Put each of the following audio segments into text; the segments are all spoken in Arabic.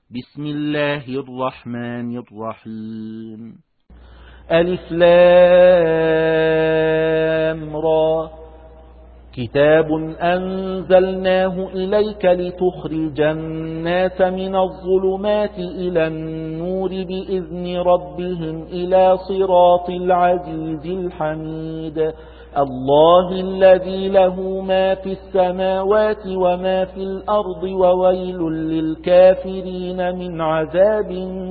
بسم الله الرحمن الرحيم. ألف لام را. كتاب أنزلناه إليك لتخرج الناس من الظلمات إلى النور بإذن ربهم إلى صراط العزيز الحميد. الله الذي له ما في السماوات وما في الأرض وويل للكافرين من عذاب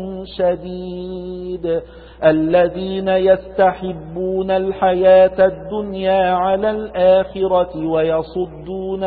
شديد. الذين يستحبون الحياة الدنيا على الآخرة ويصدون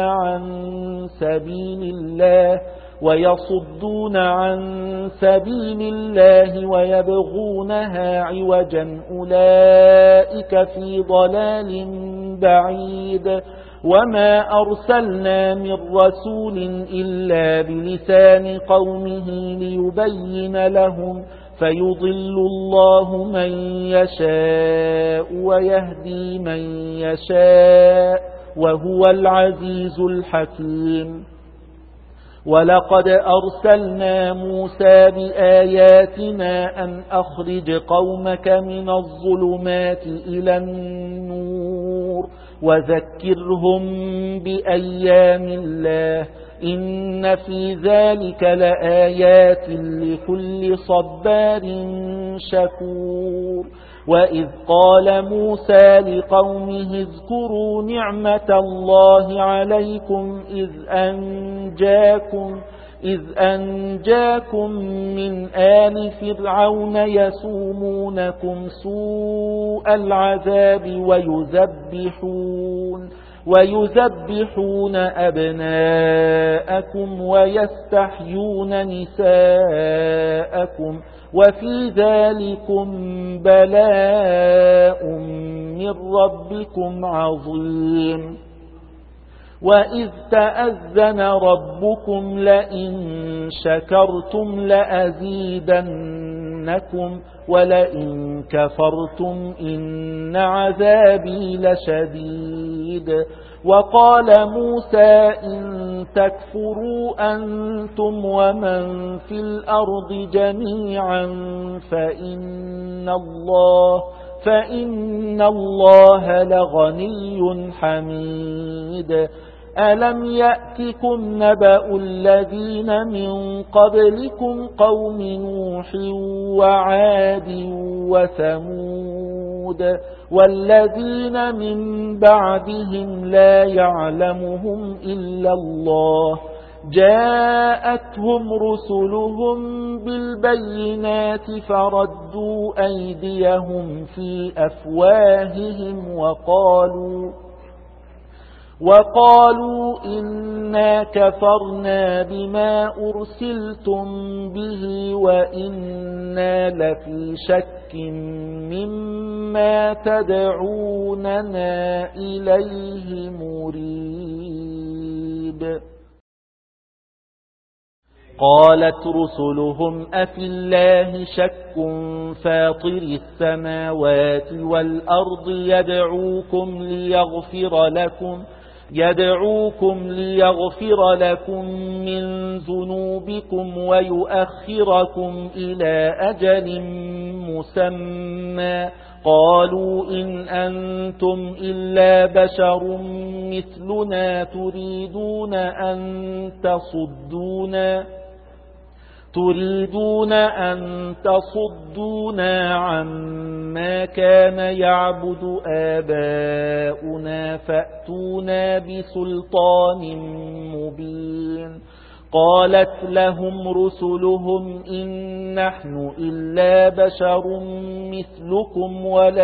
عن سبيل الله ويبغونها عوجا أولئك في ضلال بعيد. وما أرسلنا من رسول إلا بلسان قومه ليبين لهم فيضل الله من يشاء ويهدي من يشاء وهو العزيز الحكيم. ولقد أرسلنا موسى بآياتنا أن أخرج قومك من الظلمات إلى النور وذكرهم بأيام الله إن في ذلك لآيات لكل صبار شكور. وإذ قال موسى لقومه اذكروا نعمة الله عليكم إذ أنجاكم من آل فرعون يسومونكم سوء العذاب ويذبحون أبناءكم ويستحيون نساءكم وفي ذلكم بلاء من ربكم عظيم. وإذ تأذن ربكم لئن شكرتم لأزيدنكم ولئن كفرتم إن عذابي لشديد. وقال موسى إن تكفروا أنتم ومن في الأرض جميعا فإن الله لغني حميد. ألم يأتكم نبأ الذين من قبلكم قوم نوح وعاد وثمود والذين من بعدهم لا يعلمهم إلا الله جاءتهم رسلهم بالبينات فردوا أيديهم في أفواههم وقالوا إنا كفرنا بما أرسلتم به وإنا لفي شك مما تدعوننا إليه مريب. قالت رسلهم أفي الله شك فاطر السماوات والأرض يدعوكم ليغفر لكم من ذنوبكم ويؤخركم إلى أجل مسمى. قالوا إن أنتم إلا بشر مثلنا تريدون أن تصدونا عما كان يعبد آباؤنا فأتونا بسلطان مبين. قالت لهم رسلهم إن نحن إلا بشر مثلكم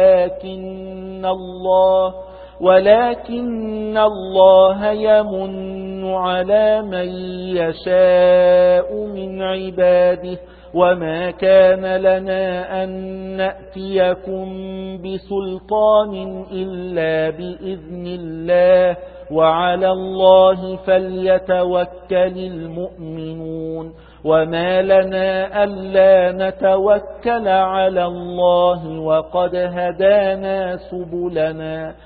ولكن الله يمن على من يشاء من عباده وما كان لنا أن نأتيكم بسلطان إلا بإذن الله وعلى الله فليتوكل المؤمنون. وما لنا ألا نتوكل على الله وقد هدانا سبلنا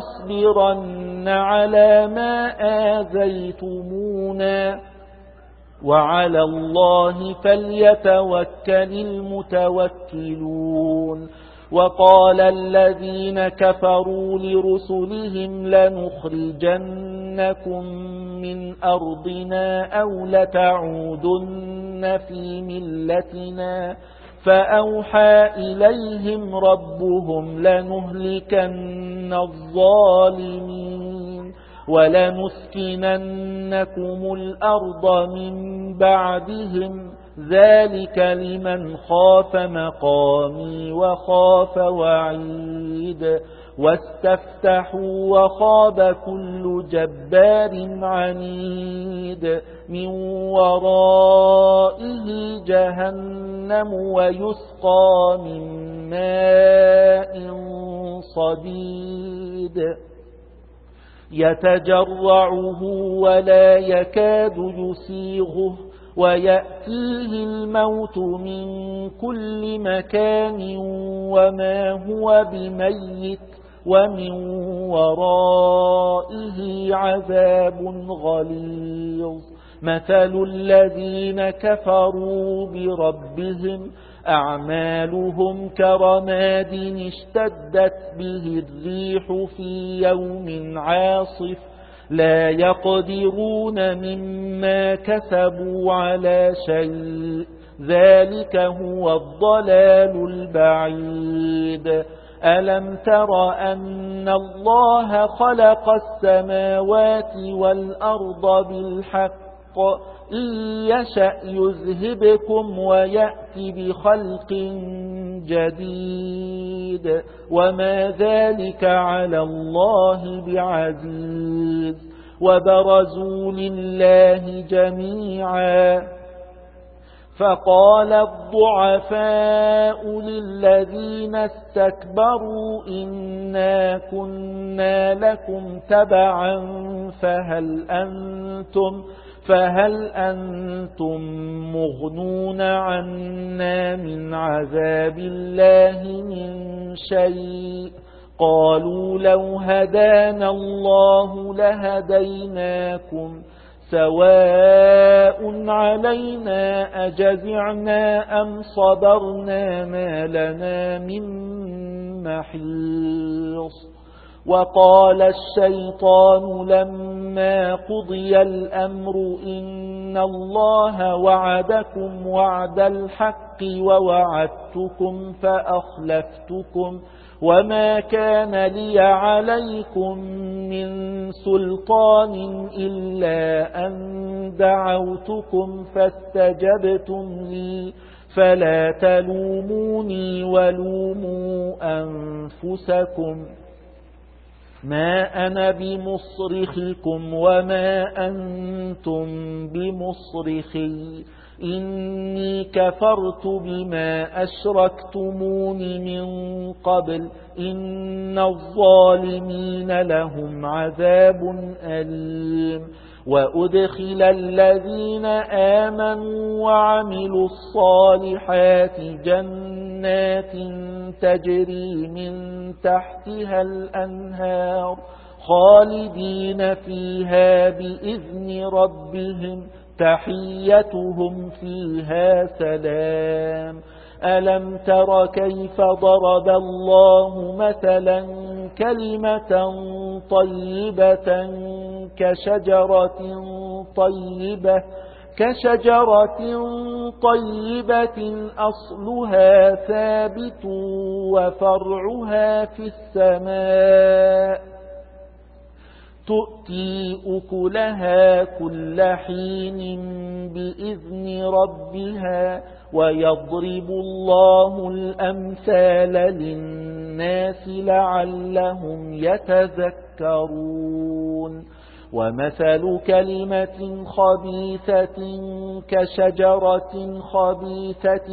ولنصبرن على ما آذيتمونا وعلى الله فليتوكل المتوكلون. وقال الذين كفروا لرسلهم لنخرجنكم من أرضنا أو لتعودن في ملتنا فأوحى إليهم ربهم لنهلكن الظالمين ولنسكننكم الأرض من بعدهم ذلك لمن خاف مقامي وخاف وعيد واستفتحوا وخاب كل جبار عنيد من ورائه جهنم ويسقى من ماء صديد يتجرعه ولا يكاد يسيغه ويأتيه الموت من كل مكان وما هو بميت ومن ورائه عذاب غليظ. مثل الذين كفروا بربهم أعمالهم كرماد اشتدت به الريح في يوم عاصف لا يقدرون مما كسبوا على شيء ذلك هو الضلال البعيد. ألم تر أن الله خلق السماوات والأرض بالحق إن يشأ يذهبكم ويأتي بخلق جديد وما ذلك على الله بعزيز. وبرزوا لله جميعا فقال الضعفاء للذين استكبروا إنا كنا لكم تبعا فهل أنتم مغنون عنا من عذاب الله من شيء قالوا لو هدانا الله لهديناكم سواء علينا أجزعنا أم صبرنا ما لنا من محيص. وقال الشيطان لما قضي الأمر إن الله وعدكم وعد الحق ووعدتكم فأخلفتكم وما كان لي عليكم من سلطان إلا أن دعوتكم فاستجبتم لي فلا تلوموني ولوموا أنفسكم ما أنا بمصرخكم وما أنتم بمصرخي إني كفرت بما أشركتمون من قبل إن الظالمين لهم عذاب أليم. وأدخل الذين آمنوا وعملوا الصالحات جنات تجري من تحتها الأنهار خالدين فيها بإذن ربهم تحيتهم فيها سلام. ألم تر كيف ضرب الله مثلا كلمة طيبة كشجرة طيبة أصلها ثابت وفرعها في السماء تؤتي أكلها كل حين بإذن ربها ويضرب الله الأمثال للناس لعلهم يتذكرون. ومثل كلمة خبيثة كشجرة خبيثة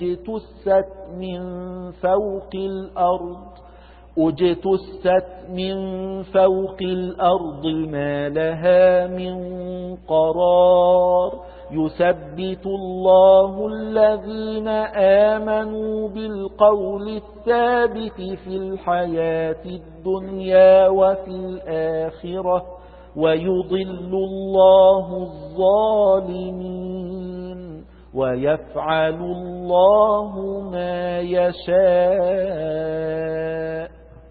اجتثت من فوق الأرض ما لها من قرار يثبت الله الذين آمنوا بالقول الثابت في الحياة الدنيا وفي الآخرة ويضل الله الظالمين ويفعل الله ما يشاء.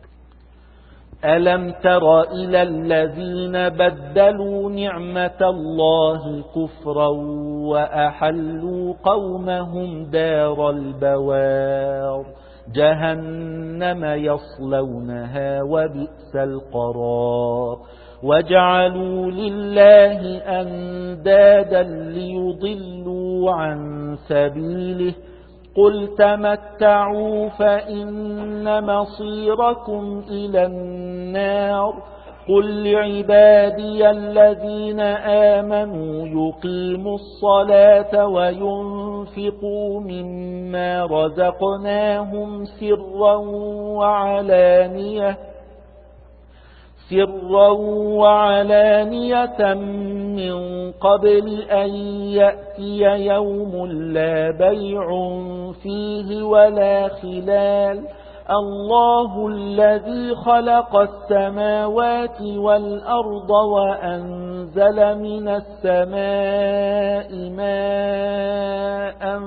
ألم تر إلى الذين بدلوا نعمة الله كفرا وأحلوا قومهم دار البوار جهنم يصلونها وبئس القرار وجعلوا لله أندادا ليضلوا عن سبيله قل تمتعوا فإن مصيركم إلى النار قل لعبادي الذين آمنوا يقيموا الصلاة وينفقوا مما رزقناهم سرا وعلانية من قبل أن يأتي يوم لا بيع فيه ولا خلال الله الذي خلق السماوات والأرض وأنزل من السماء ماء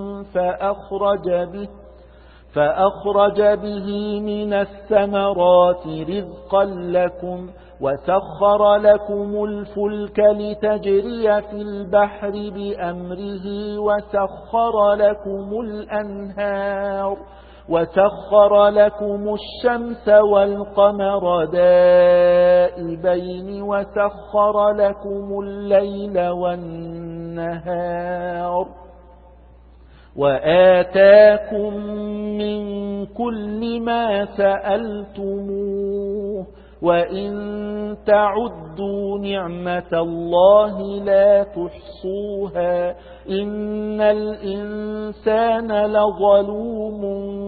فأخرج به من الثمرات رزقا لكم وسخر لكم الفلك لتجري في البحر بأمره وسخر لكم الشمس والقمر دائبين وسخر لكم الليل والنهار وآتاكم من كل ما سألتموه وإن تعدوا نعمة الله لا تحصوها إن الإنسان لظلوم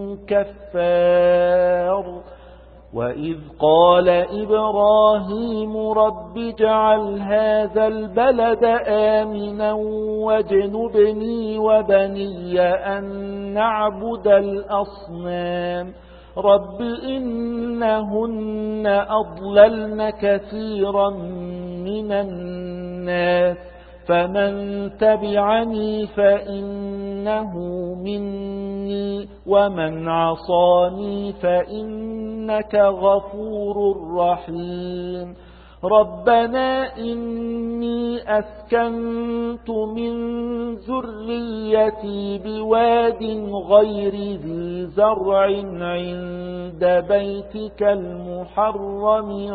كفار وإذ قال إبراهيم رب اجعل هذا البلد آمنا واجنبني وبني أن نعبد الأصنام رب إنهن أضللن كثيرا من الناس فمن تبعني فإنه مني ومن عصاني فإنك غفور رحيم ربنا إني أسكنت من ذريتي بواد غير ذي زرع عند بيتك المحرم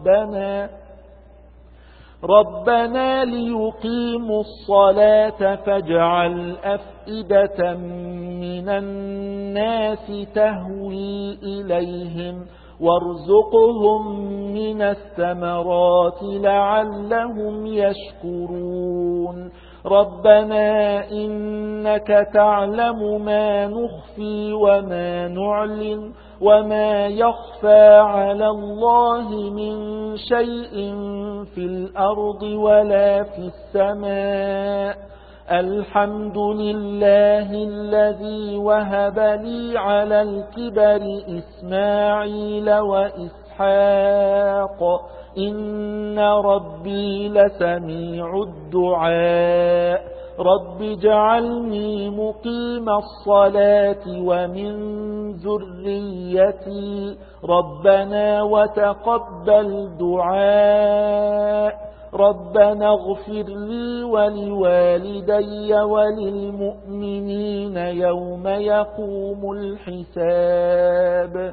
ربنا ليقيموا الصلاة فاجعل أفئدة من الناس تهوي إليهم وارزقهم من الثمرات لعلهم يشكرون ربنا إنك تعلم ما نخفي وما نعلن وما يخفى على الله من شيء في الأرض ولا في السماء الحمد لله الذي وهب لي على الكبر إسماعيل وإسحاق إن ربي لسميع الدعاء رب اجعلني مقيم الصلاة ومن ذريتي ربنا وتقبل دعاء ربنا اغفر لي ولوالدي وللمؤمنين يوم يقوم الحساب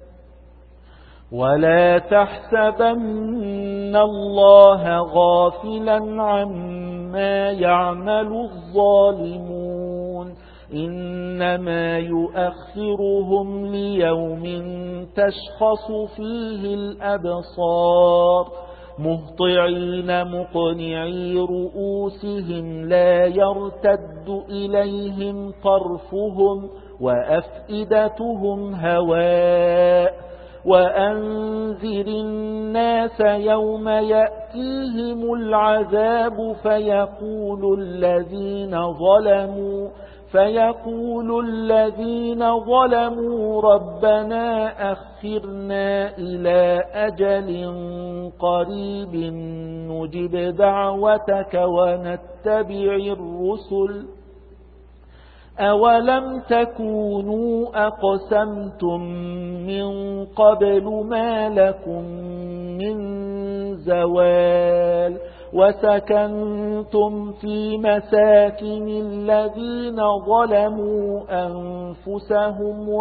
ولا تحسبن الله غافلا عما يعمل الظالمون إنما يؤخرهم ليوم تشخص فيه الأبصار مهطعين مقنعي رؤوسهم لا يرتد إليهم طرفهم وأفئدتهم هواء وأنذر الناس يوم يأتيهم العذاب فيقول الذين ظلموا ربنا أخرنا إلى أجل قريب نجب دعوتك ونتبع الرسل أولم تكونوا أقسمتم من قبل ما لكم من زوال وسكنتم في مساكن الذين ظلموا أنفسهم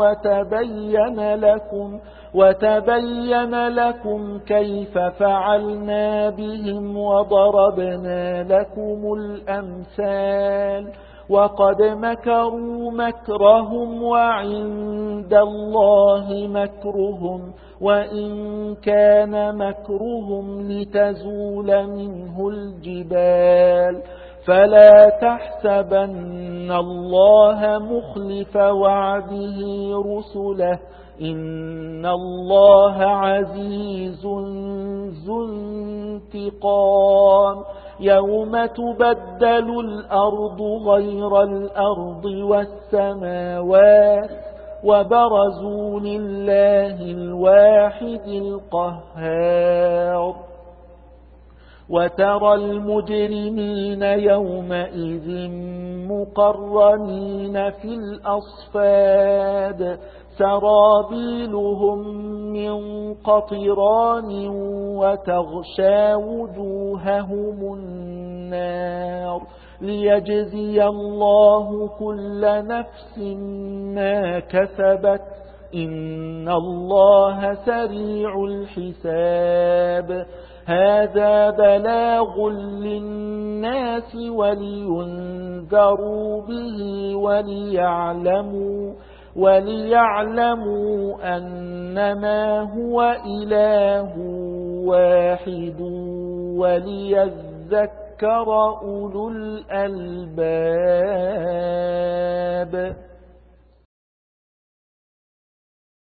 وتبين لكم كيف فعلنا بهم وضربنا لكم الأمثال وقد مكروا مكرهم وعند الله مكرهم وإن كان مكرهم لتزول منه الجبال فلا تحسبن الله مخلف وعده رسله إن الله عزيز ذو انتقام يوم تبدل الأرض غير الأرض والسماوات وبرزوا لله الواحد القهار وترى المجرمين يومئذ مقرنين في الأصفاد سرابيلهم من قطران وتغشى وجوههم النار ليجزي الله كل نفس ما كسبت إن الله سريع الحساب هذا بلاغ للناس ولينذروا به وليعلموا أنما هو إله واحد وليذكر أولو الألباب